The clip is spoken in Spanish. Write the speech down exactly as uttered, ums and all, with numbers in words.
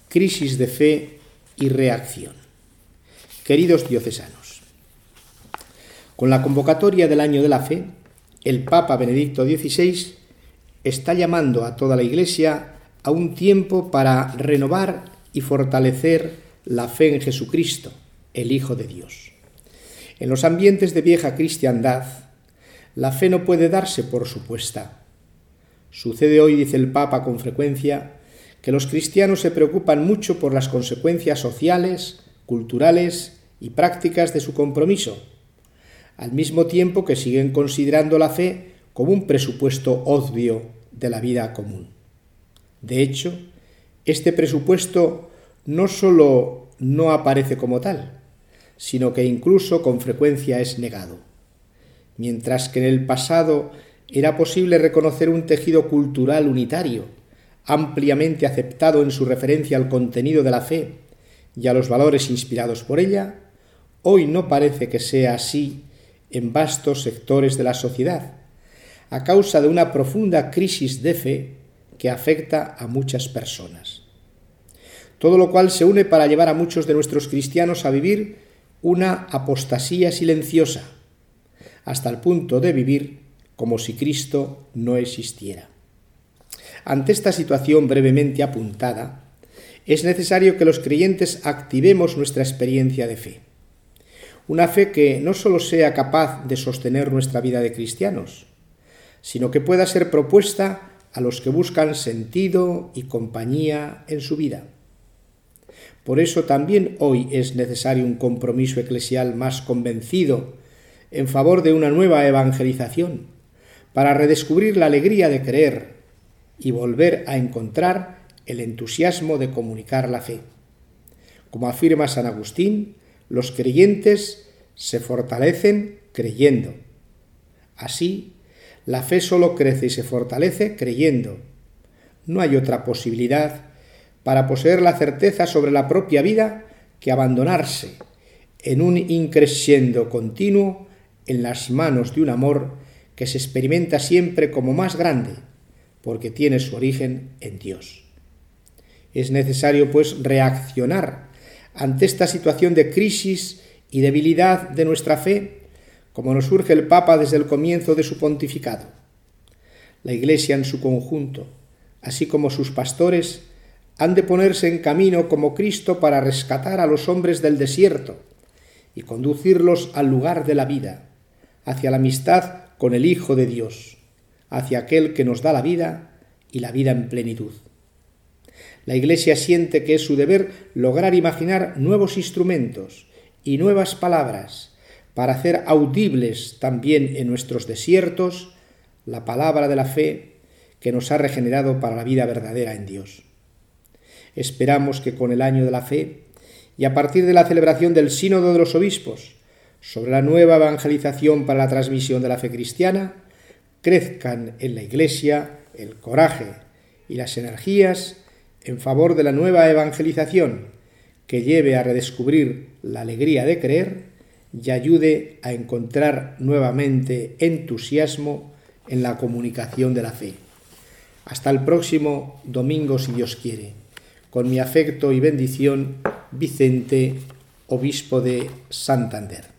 crisis de fe y reacción. Queridos diocesanos, con la convocatoria del Año de la Fe, el Papa Benedicto dieciséis está llamando a toda la Iglesia a un tiempo para renovar y fortalecer la fe en Jesucristo, el Hijo de Dios. En los ambientes de vieja cristiandad, la fe no puede darse por supuesta. Sucede hoy, dice el Papa con frecuencia, que los cristianos se preocupan mucho por las consecuencias sociales, culturales y prácticas de su compromiso, al mismo tiempo que siguen considerando la fe como un presupuesto obvio de la vida común. De hecho, este presupuesto no solo no aparece como tal, sino que incluso con frecuencia es negado. Mientras que en el pasado era posible reconocer un tejido cultural unitario, ampliamente aceptado en su referencia al contenido de la fe y a los valores inspirados por ella, hoy no parece que sea así en vastos sectores de la sociedad, a causa de una profunda crisis de fe que afecta a muchas personas. Todo lo cual se une para llevar a muchos de nuestros cristianos a vivir una apostasía silenciosa, hasta el punto de vivir como si Cristo no existiera. Ante esta situación brevemente apuntada, es necesario que los creyentes activemos nuestra experiencia de fe. Una fe que no solo sea capaz de sostener nuestra vida de cristianos, sino que pueda ser propuesta a los que buscan sentido y compañía en su vida. Por eso también hoy es necesario un compromiso eclesial más convencido en favor de una nueva evangelización, para redescubrir la alegría de creer y volver a encontrar el entusiasmo de comunicar la fe. Como afirma San Agustín, los creyentes se fortalecen creyendo. Así, la fe solo crece y se fortalece creyendo. No hay otra posibilidad para poseer la certeza sobre la propia vida que abandonarse en un increscendo continuo en las manos de un amor que se experimenta siempre como más grande, porque tiene su origen en Dios. Es necesario, pues, reaccionar ante esta situación de crisis y debilidad de nuestra fe, como nos urge el Papa desde el comienzo de su pontificado. La Iglesia en su conjunto, así como sus pastores, han de ponerse en camino como Cristo para rescatar a los hombres del desierto y conducirlos al lugar de la vida, hacia la amistad con el Hijo de Dios, hacia aquel que nos da la vida y la vida en plenitud. La Iglesia siente que es su deber lograr imaginar nuevos instrumentos y nuevas palabras para hacer audibles también en nuestros desiertos la palabra de la fe que nos ha regenerado para la vida verdadera en Dios. Esperamos que con el Año de la Fe y a partir de la celebración del Sínodo de los Obispos sobre la nueva evangelización para la transmisión de la fe cristiana, crezcan en la Iglesia el coraje y las energías en favor de la nueva evangelización que lleve a redescubrir la alegría de creer y ayude a encontrar nuevamente entusiasmo en la comunicación de la fe. Hasta el próximo domingo, si Dios quiere. Con mi afecto y bendición, Vicente, obispo de Santander.